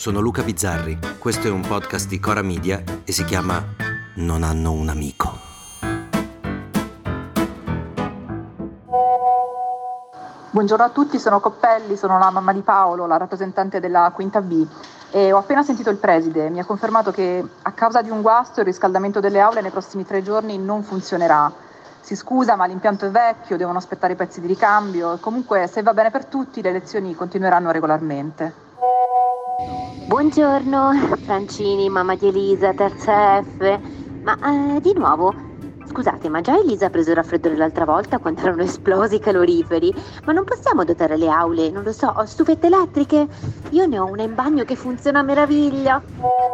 sono Luca Bizzarri, questo è un podcast di Cora Media e si chiama Non hanno un amico. Buongiorno a tutti, sono Coppelli, sono la mamma di Paolo, la rappresentante della quinta B e ho appena sentito il preside, mi ha confermato che a causa di un guasto il riscaldamento delle aule nei prossimi 3 giorni non funzionerà. Si scusa, ma l'impianto è vecchio, devono aspettare i pezzi di ricambio e comunque se va bene per tutti le lezioni continueranno regolarmente. Buongiorno, Francini, mamma di Elisa, terza F. Ma di nuovo, scusate, ma già Elisa ha preso il raffreddore l'altra volta quando erano esplosi i caloriferi? Ma non possiamo dotare le aule, non lo so, stufette elettriche? Io ne ho una in bagno che funziona a meraviglia.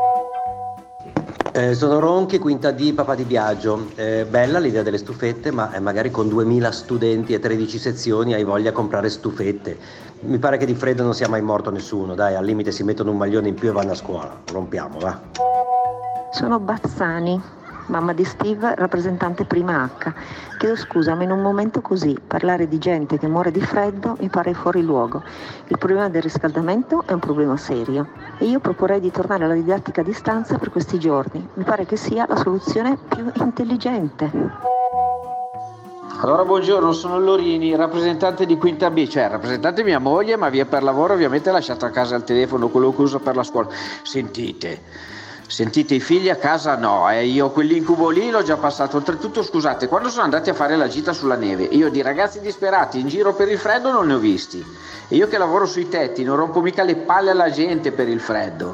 Sono Ronchi, quinta D, papà di Biagio. Bella l'idea delle stufette, ma magari con 2000 studenti e 13 sezioni hai voglia a comprare stufette. Mi pare che di freddo non sia mai morto nessuno, dai, al limite si mettono un maglione in più e vanno a scuola. Rompiamo, va. Sono Bazzani, mamma di Steve, rappresentante prima H. Chiedo scusa, ma in un momento così parlare di gente che muore di freddo mi pare fuori luogo. Il problema del riscaldamento è un problema serio e io proporrei di tornare alla didattica a distanza per questi giorni. Mi pare che sia la soluzione più intelligente. Allora buongiorno, sono Lorini, rappresentante di quinta B, cioè rappresentante mia moglie, ma via per lavoro ovviamente ha lasciato a casa il telefono, quello che uso per la scuola. Sentite, i figli a casa no, io quell'incubo lì l'ho già passato. Oltretutto scusate, quando sono andati a fare la gita sulla neve, io di ragazzi disperati in giro per il freddo non ne ho visti. E io che lavoro sui tetti non rompo mica le palle alla gente per il freddo.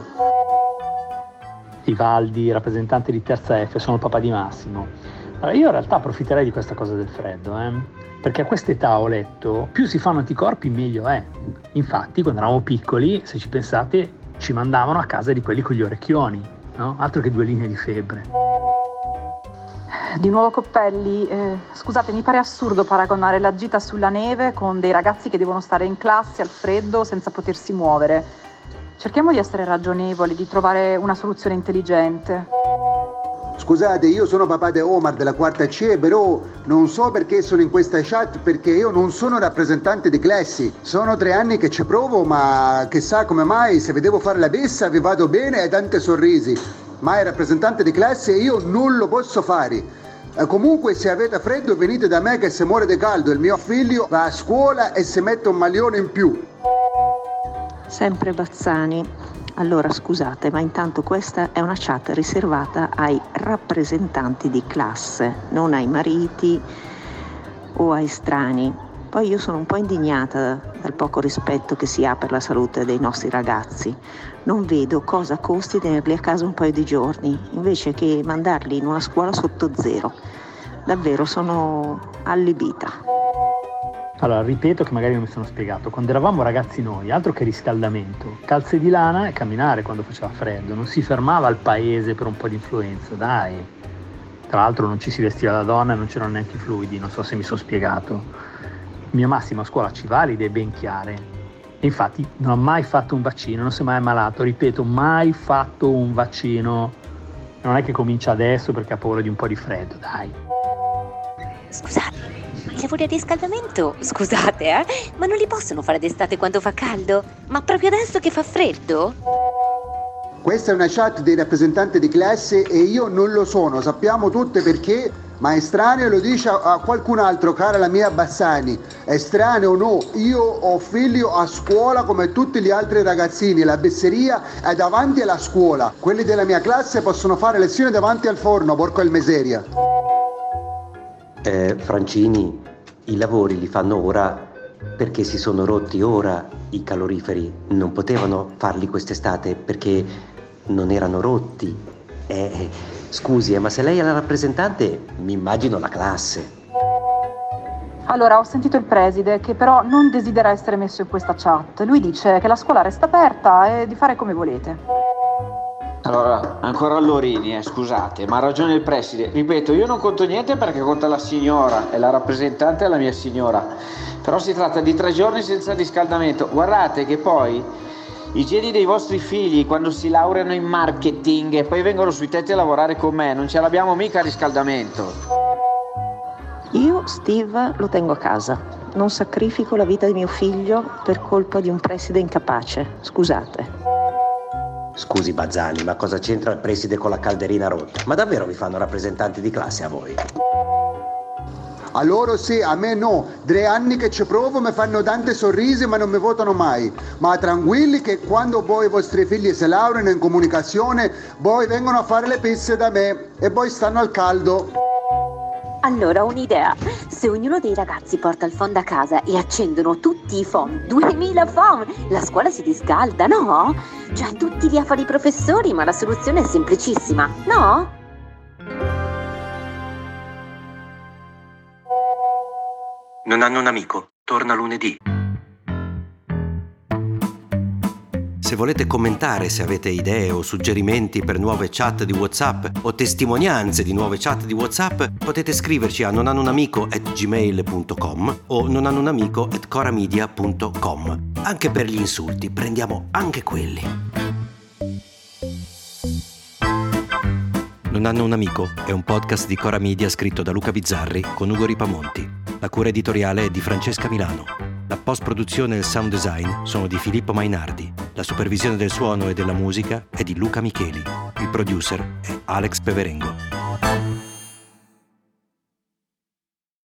Ivaldi, rappresentante di terza F, sono il papà di Massimo. Allora, io in realtà approfitterei di questa cosa del freddo, perché a quest'età ho letto, più si fanno anticorpi meglio è. Infatti quando eravamo piccoli, se ci pensate, ci mandavano a casa di quelli con gli orecchioni, no? Altro che 2 linee di febbre. Di nuovo Coppelli, scusate, mi pare assurdo paragonare la gita sulla neve con dei ragazzi che devono stare in classe al freddo senza potersi muovere. Cerchiamo di essere ragionevoli, di trovare una soluzione intelligente. Scusate, io sono papà di Omar della quarta C, però non so perché sono in questa chat, perché io non sono rappresentante di classi. Sono 3 anni che ci provo, ma chissà come mai, se vedevo fare la bessa vi vado bene e tanti sorrisi. Ma il rappresentante di classe io non lo posso fare. Comunque se avete freddo venite da me che se muore di caldo, il mio figlio va a scuola e si mette un maglione in più. Sempre Bazzani. Allora scusate, ma intanto questa è una chat riservata ai rappresentanti di classe, non ai mariti o ai strani. Poi io sono un po' indignata dal poco rispetto che si ha per la salute dei nostri ragazzi. Non vedo cosa costi tenerli a casa un paio di giorni, invece che mandarli in una scuola sotto zero. Davvero sono allibita. Allora, ripeto che magari non mi sono spiegato. Quando eravamo ragazzi noi, altro che riscaldamento, calze di lana e camminare quando faceva freddo. Non si fermava al paese per un po' di influenza, dai. Tra l'altro non ci si vestiva da donna e non c'erano neanche i fluidi, non so se mi sono spiegato. Il mio Massimo a scuola ci va le idee ben chiare. E infatti non ha mai fatto un vaccino, non si è mai ammalato. Ripeto, mai fatto un vaccino. Non è che comincia adesso perché ha paura di un po' di freddo, dai. Scusate, ma i lavori a riscaldamento, scusate, ma non li possono fare d'estate quando fa caldo? Ma proprio adesso che fa freddo? Questa è una chat dei rappresentanti di classe e io non lo sono, sappiamo tutte perché, ma è estraneo, lo dice a qualcun altro, cara la mia Bassani. È estraneo o no? Io ho figlio a scuola come tutti gli altri ragazzini, la besseria è davanti alla scuola. Quelli della mia classe possono fare lezioni davanti al forno, porco il miseria. Francini, i lavori li fanno ora perché si sono rotti ora i caloriferi. Non potevano farli quest'estate perché non erano rotti. Scusi, ma se lei è la rappresentante, mi immagino la classe. Allora, ho sentito il preside che però non desidera essere messo in questa chat. Lui dice che la scuola resta aperta e di fare come volete. Allora, ancora Lorini, scusate, ma ha ragione il preside. Ripeto, io non conto niente perché conta la signora, e la rappresentante è la mia signora. Però si tratta di 3 giorni senza riscaldamento. Guardate che poi i geni dei vostri figli, quando si laureano in marketing e poi vengono sui tetti a lavorare con me, non ce l'abbiamo mica a riscaldamento. Io Steve lo tengo a casa. Non sacrifico la vita di mio figlio per colpa di un preside incapace. Scusate. Scusi Bazzani, ma cosa c'entra il preside con la calderina rotta? Ma davvero vi fanno rappresentanti di classe a voi? A loro sì, a me no. 3 anni che ci provo, mi fanno tanti sorrisi ma non mi votano mai. Ma tranquilli che quando poi i vostri figli si laureano in comunicazione, poi vengono a fare le pizze da me e poi stanno al caldo. Allora, un'idea. Se ognuno dei ragazzi porta il phon a casa e accendono tutti i phon, 2000 phon, la scuola si riscalda, no? Cioè, tutti lì a fare i professori, ma la soluzione è semplicissima, no? Non hanno un amico, torna lunedì. Se volete commentare, se avete idee o suggerimenti per nuove chat di WhatsApp o testimonianze di nuove chat di WhatsApp, potete scriverci a nonhannounamico@gmail.com o nonhannounamico@coramedia.com. Anche per gli insulti, prendiamo anche quelli. Non hanno un amico è un podcast di Cora Media scritto da Luca Bizzarri con Ugo Ripamonti. La cura editoriale è di Francesca Milano. La post-produzione e il sound design sono di Filippo Mainardi. La supervisione del suono e della musica è di Luca Micheli. Il producer è Alex Peverengo.